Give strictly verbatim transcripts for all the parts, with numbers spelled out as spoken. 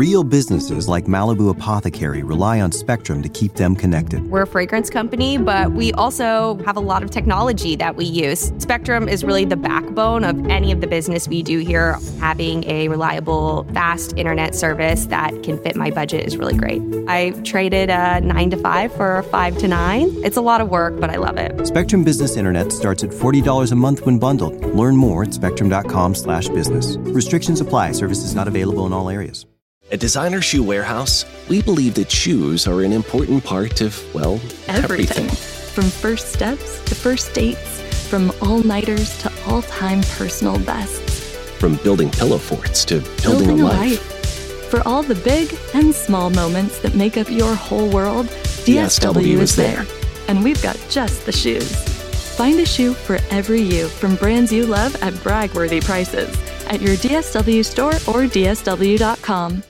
Real businesses like Malibu Apothecary rely on Spectrum to keep them connected. We're a fragrance company, but we also have a lot of technology that we use. Spectrum is really the backbone of any of the business we do here. Having a reliable, fast internet service that can fit my budget is really great. I traded a nine to five for a five to nine. It's a lot of work, but I love it. Spectrum Business Internet starts at forty dollars a month when bundled. Learn more at spectrum.com slash business. Restrictions apply. Services not available in all areas. At Designer Shoe Warehouse, we believe that shoes are an important part of, well, everything. everything. From first steps to first dates, from all-nighters to all-time personal bests. From building pillow forts to building, building a a life. life. For all the big and small moments that make up your whole world, D S W is there. And we've got just the shoes. Find a shoe for every you from brands you love at brag-worthy prices at your D S W store or D S W dot com.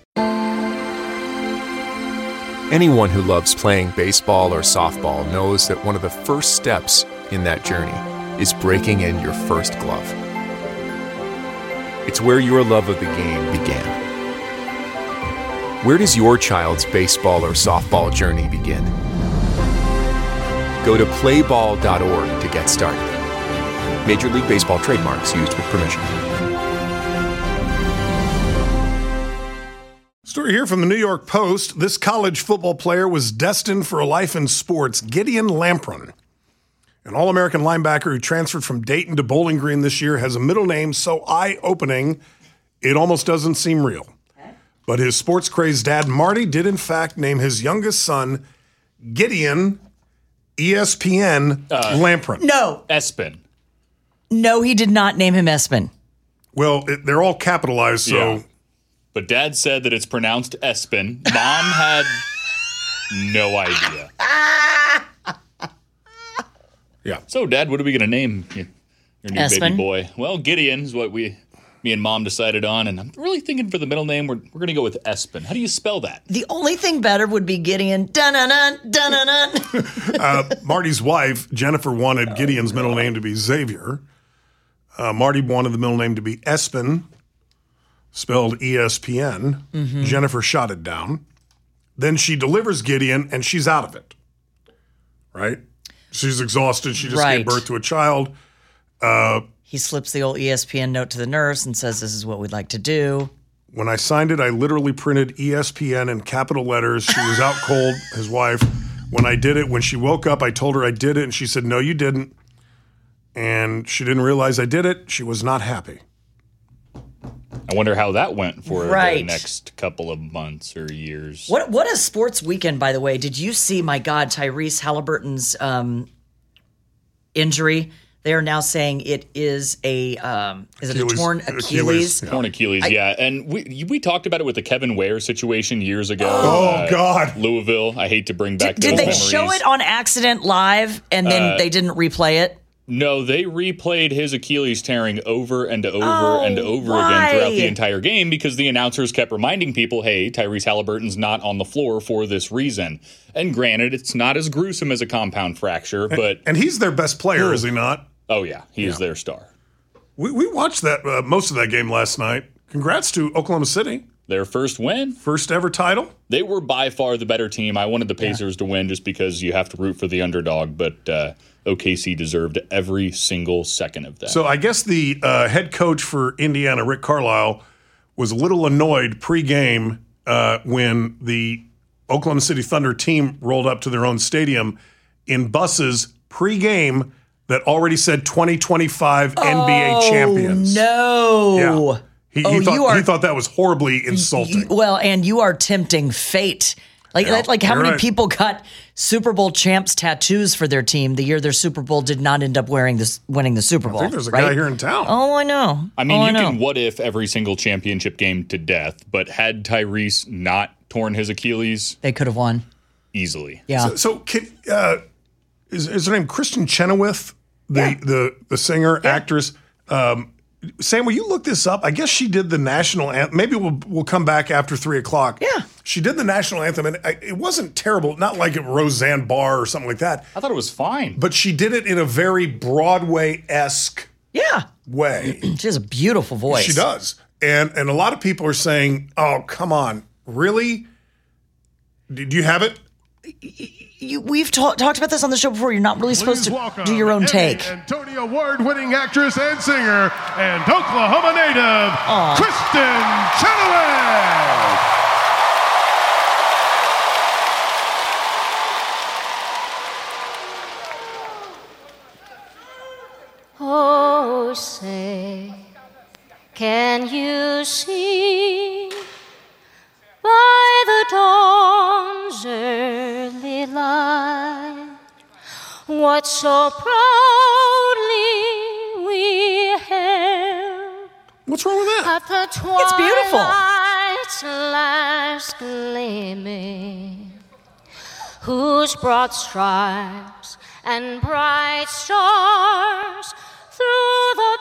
Anyone who loves playing baseball or softball knows that one of the first steps in that journey is breaking in your first glove. It's where your love of the game began. Where does your child's baseball or softball journey begin? Go to play ball dot org to get started. Major League Baseball trademarks used with permission. Story here from the New York Post. This college football player was destined for a life in sports. Gideon Lampron, an All-American linebacker who transferred from Dayton to Bowling Green this year, has a middle name so eye-opening it almost doesn't seem real. But his sports-crazed dad, Marty, did in fact name his youngest son Gideon E S P N uh, Lampron. No. Espin. No, he did not name him Espin. Well, it, they're all capitalized, so... Yeah. But Dad said that it's pronounced Espin. Mom had no idea. Yeah. So, Dad, what are we going to name your, your new Espin? baby boy? Well, Gideon's what we, me and Mom decided on, and I'm really thinking for the middle name, we're, we're going to go with Espin. How do you spell that? The only thing better would be Gideon. Dun-dun-dun, dun-dun-dun. uh, Marty's wife, Jennifer, wanted oh, Gideon's middle name to be Xavier. Uh, Marty wanted the middle name to be Espin, spelled E S P N. Mm-hmm. Jennifer shot it down. Then she delivers Gideon, and she's out of it. Right? She's exhausted. She just right. gave birth to a child. Uh, he slips the old E S P N note to the nurse and says, this is what we'd like to do. When I signed it, I literally printed E S P N in capital letters. She was out cold, his wife. When I did it, when she woke up, I told her I did it, and she said, no, you didn't. And she didn't realize I did it. She was not happy. I wonder how that went for right. the next couple of months or years. What What a sports weekend, by the way. Did you see, my God, Tyrese Halliburton's um, injury? They are now saying it is a um, is Achilles. it a torn Achilles? Achilles. Yeah. Torn Achilles, I, yeah. And we we talked about it with the Kevin Ware situation years ago. Oh, uh, God. Louisville. I hate to bring back did, those did they memories. show it on accident live and then uh, they didn't replay it? No, they replayed his Achilles tearing over and over oh, and over why? again throughout the entire game because the announcers kept reminding people, hey, Tyrese Halliburton's not on the floor for this reason. And granted, it's not as gruesome as a compound fracture, and, but... And he's their best player, Ooh. is he not? Oh, yeah. He yeah. is their star. We, we watched that uh, most of that game last night. Congrats to Oklahoma City. Their first win. First ever title. They were by far the better team. I wanted the Pacers yeah. to win just because you have to root for the underdog, but... Uh, O K C deserved every single second of that. So I guess the uh, head coach for Indiana, Rick Carlisle, was a little annoyed pregame uh, when the Oklahoma City Thunder team rolled up to their own stadium in buses pregame that already said twenty twenty-five oh, N B A champions. No. Yeah. He, oh, he, thought, are, he thought that was horribly insulting. You, well, and you are tempting fate. Like, yeah, like how many right. people got Super Bowl champs tattoos for their team the year their Super Bowl did not end up wearing this, winning the Super Bowl? I think there's a right? guy here in town. Oh, I know. I mean, oh, you I can what if every single championship game to death, but had Tyrese not torn his Achilles, they could have won easily. Yeah. So, so can, uh, is, is her name Kristen Chenoweth, the yeah. the the singer yeah. actress? Um, Sam, will you look this up? I guess she did the national anthem. Maybe we'll we'll come back after three o'clock. Yeah. She did the national anthem, and it wasn't terrible. Not like it Roseanne Barr or something like that. I thought it was fine. But she did it in a very Broadway-esque yeah. way. She has a beautiful voice. She does. And and a lot of people are saying, oh, come on. really? Did you have it? You, we've ta- talked about this on the show before. You're not really supposed to do your own take. And Tony Award-winning actress and singer and Oklahoma native, Aww. Kristen Chenoweth. Oh, say, can you see by the dawn's early light what so proudly we held? What's wrong with that? At the It's beautiful. twilight's last gleaming, whose broad stripes and bright stars through the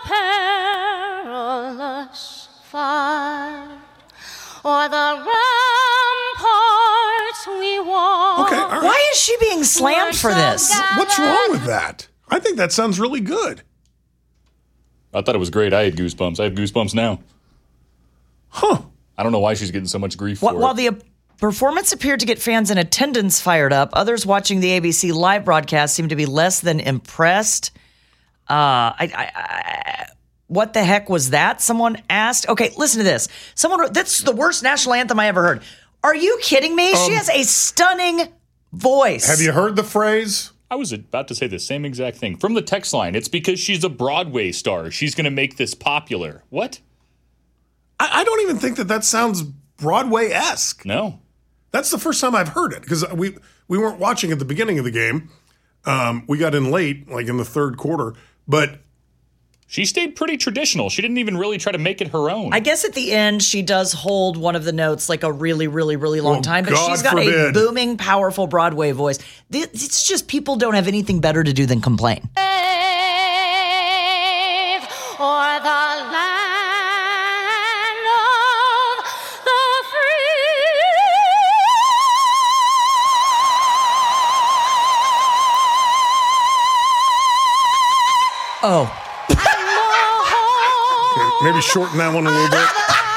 perilous fight o'er the ramparts we walk. Okay, all right. Why is she being slammed for this? What's wrong with that? I think that sounds really good. I thought it was great. I had goosebumps. I have goosebumps now. Huh. I don't know why she's getting so much grief While, for while it. the uh, performance appeared to get fans in attendance fired up, others watching the A B C live broadcast seemed to be less than impressed. Uh, I, I, I, what the heck was that? Someone asked. Okay, listen to this. Someone wrote, that's the worst national anthem I ever heard. Are you kidding me? Um, she has a stunning voice. Have you heard the phrase? I was about to say the same exact thing. From the text line, it's because she's a Broadway star. She's going to make this popular. What? I, I don't even think that that sounds Broadway-esque. No. That's the first time I've heard it because we, we weren't watching at the beginning of the game. Um, we got in late, like in the third quarter, but she stayed pretty traditional. She didn't even really try to make it her own. I guess at the end, she does hold one of the notes like a really, really, really long well, time, but God she's got forbid. a booming, powerful Broadway voice. It's just people don't have anything better to do than complain. Or the land of the free. Oh. maybe shorten that one a little bit.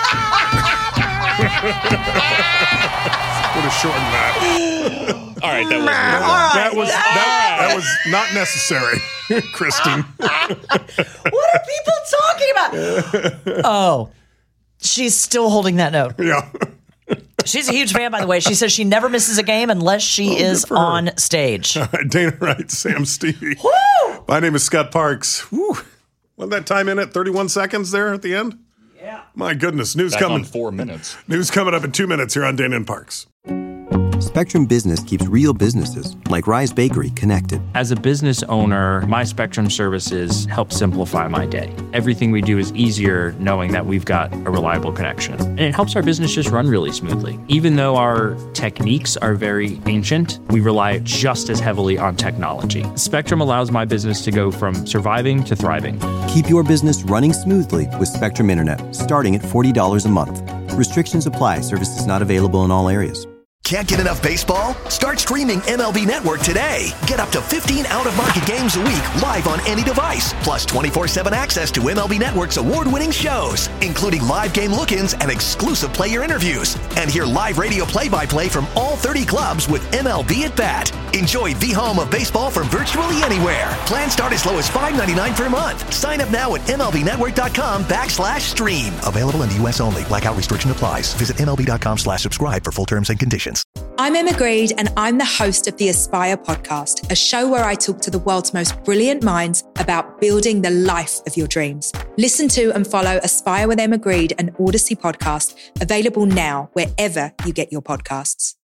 Would have shortened that. All right, that was right, that was that, that was not necessary, Kristen. What are people talking about? Oh, she's still holding that note. Yeah. She's a huge fan, by the way. She says she never misses a game unless she oh, is on stage. All right, Dana Wright, Sam Stevie. Woo! My name is Scott Parks. Woo. Wasn't that time in at thirty-one seconds there at the end? Yeah. My goodness. News Back coming. on four minutes. News coming up in two minutes here on Dana and Parks. Spectrum Business keeps real businesses, like Rise Bakery, connected. As a business owner, my Spectrum services help simplify my day. Everything we do is easier knowing that we've got a reliable connection. And it helps our business just run really smoothly. Even though our techniques are very ancient, we rely just as heavily on technology. Spectrum allows my business to go from surviving to thriving. Keep your business running smoothly with Spectrum Internet, starting at forty dollars a month. Restrictions apply. Services not available in all areas. Can't get enough baseball? Start streaming M L B Network today. Get up to fifteen out-of-market games a week live on any device, plus twenty-four seven access to M L B Network's award-winning shows, including live game look-ins and exclusive player interviews. And hear live radio play-by-play from all thirty clubs with M L B at Bat. Enjoy the home of baseball from virtually anywhere. Plans start as low as five ninety-nine per month. Sign up now at MLBnetwork.com backslash stream. Available in the U S only. Blackout restriction applies. Visit MLB.com slash subscribe for full terms and conditions. I'm Emma Greed, and I'm the host of the Aspire podcast, a show where I talk to the world's most brilliant minds about building the life of your dreams. Listen to and follow Aspire with Emma Greed, an Odyssey podcast, available now wherever you get your podcasts.